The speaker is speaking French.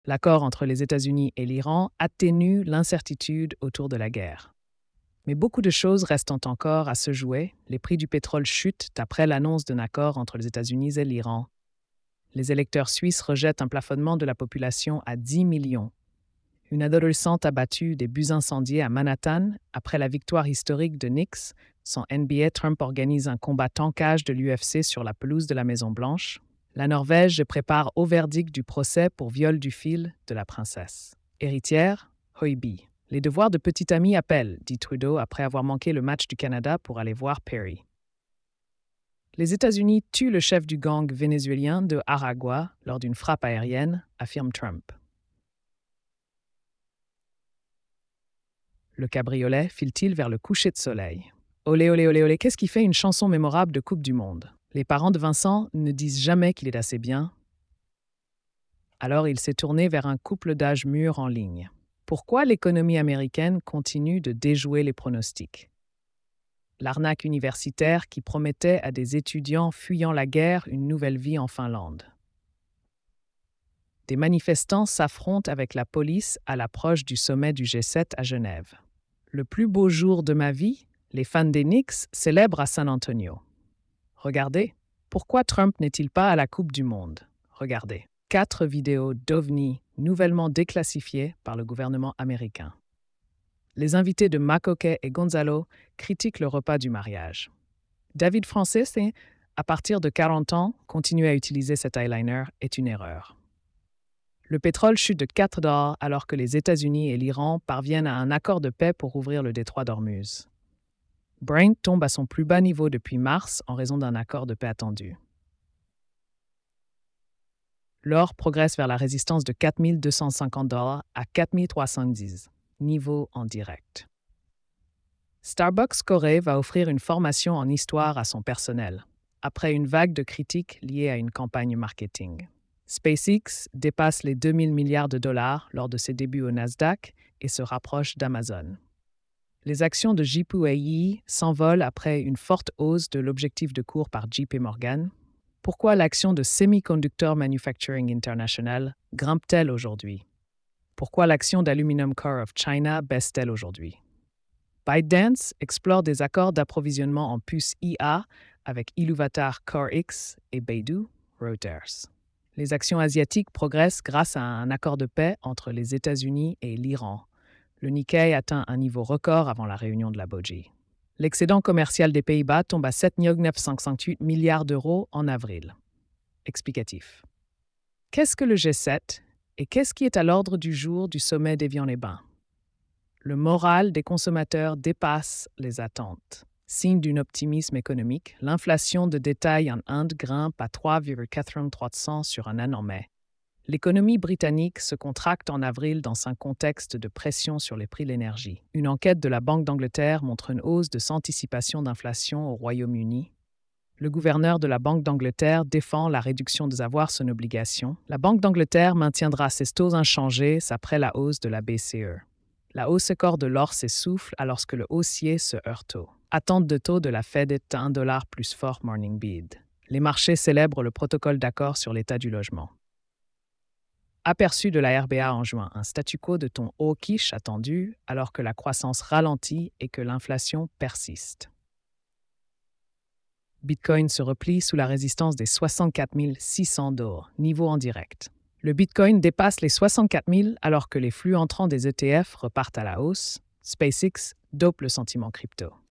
L'accord entre les États-Unis et l'Iran atténue l'incertitude autour de la guerre. Mais beaucoup de choses restent encore à se jouer. Les prix du pétrole chutent après l'annonce d'un accord entre les États-Unis et l'Iran. Les électeurs suisses rejettent un plafonnement de la population à 10 millions. Une adolescente abattue, des bus incendiés à Manhattan. Après la victoire historique de Knicks, sans NBA, Trump organise un combat tankage de l'UFC sur la pelouse de la Maison-Blanche. La Norvège se prépare au verdict du procès pour viol du fil de la princesse. Héritière, Hoiby. Les devoirs de petit ami appellent, dit Trudeau après avoir manqué le match du Canada pour aller voir Perry. Les États-Unis tuent le chef du gang vénézuélien de Aragua lors d'une frappe aérienne, affirme Trump. Le cabriolet file-t-il vers le coucher de soleil? Olé, olé, olé, olé, qu'est-ce qui fait une chanson mémorable de Coupe du Monde? Les parents de Vincent ne disent jamais qu'il est assez bien. Alors il s'est tourné vers un couple d'âge mûr en ligne. Pourquoi l'économie américaine continue de déjouer les pronostics? L'arnaque universitaire qui promettait à des étudiants fuyant la guerre une nouvelle vie en Finlande. Des manifestants s'affrontent avec la police à l'approche du sommet du G7 à Genève. Le plus beau jour de ma vie, les fans des Knicks célèbrent à San Antonio. Regardez, pourquoi Trump n'est-il pas à la Coupe du Monde? Regardez. 4 vidéos d'OVNI nouvellement déclassifiées par le gouvernement américain. Les invités de Makoke et Gonzalo critiquent le repas du mariage. David Francis, à partir de 40 ans, continuer à utiliser cet eyeliner est une erreur. Le pétrole chute de $4 alors que les États-Unis et l'Iran parviennent à un accord de paix pour ouvrir le détroit d'Ormuz. Brent tombe à son plus bas niveau depuis mars en raison d'un accord de paix attendu. L'or progresse vers la résistance de $4 250 à $4 310, niveau en direct. Starbucks Corée va offrir une formation en histoire à son personnel, après une vague de critiques liées à une campagne marketing. SpaceX dépasse les 2000 milliards de dollars lors de ses débuts au Nasdaq et se rapproche d'Amazon. Les actions de JPUAE s'envolent après une forte hausse de l'objectif de cours par JP Morgan. Pourquoi l'action de Semiconductor Manufacturing International grimpe-t-elle aujourd'hui? Pourquoi l'action d'Aluminum Core of China baisse-t-elle aujourd'hui? ByteDance explore des accords d'approvisionnement en puces IA avec Iluvatar Core X et Beidou, Reuters. Les actions asiatiques progressent grâce à un accord de paix entre les États-Unis et l'Iran. Le Nikkei atteint un niveau record avant la réunion de la Boji. L'excédent commercial des Pays-Bas tombe à 7,958 milliards d'euros en avril. Explicatif. Qu'est-ce que le G7 et qu'est-ce qui est à l'ordre du jour du sommet d'Évian-les-Bains? Le moral des consommateurs dépasse les attentes. Signe d'un optimisme économique, l'inflation de détail en Inde grimpe à 3,43% sur un an en mai. L'économie britannique se contracte en avril dans un contexte de pression sur les prix de l'énergie. Une enquête de la Banque d'Angleterre montre une hausse de anticipation d'inflation au Royaume-Uni. Le gouverneur de la Banque d'Angleterre défend la réduction des avoirs sans obligation. La Banque d'Angleterre maintiendra ses taux inchangés après la hausse de la BCE. La hausse corps de l'or s'essouffle alors que le haussier se heurte au. Attente de taux de la Fed est à $1 plus fort morning bid. Les marchés célèbrent le protocole d'accord sur l'état du logement. Aperçu de la RBA en juin, un statu quo de ton hawkish attendu alors que la croissance ralentit et que l'inflation persiste. Bitcoin se replie sous la résistance des 64 600 $, niveau en direct. Le Bitcoin dépasse les 64 000 alors que les flux entrants des ETF repartent à la hausse. SpaceX dope le sentiment crypto.